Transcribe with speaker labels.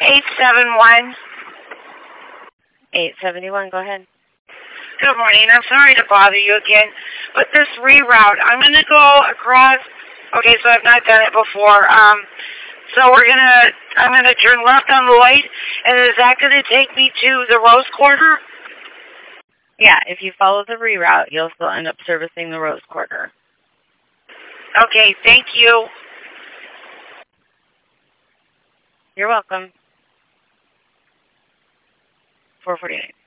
Speaker 1: 871.
Speaker 2: 871, go ahead.
Speaker 1: Good morning. I'm sorry to bother you again, but this reroute, I'm going to go across. Okay, so I've not done it before. So I'm going to turn left on Lloyd, and is that going to take me to the Rose Quarter?
Speaker 2: Yeah, if you follow the reroute, you'll still end up servicing the Rose Quarter.
Speaker 1: Okay, thank you.
Speaker 2: You're welcome. 449.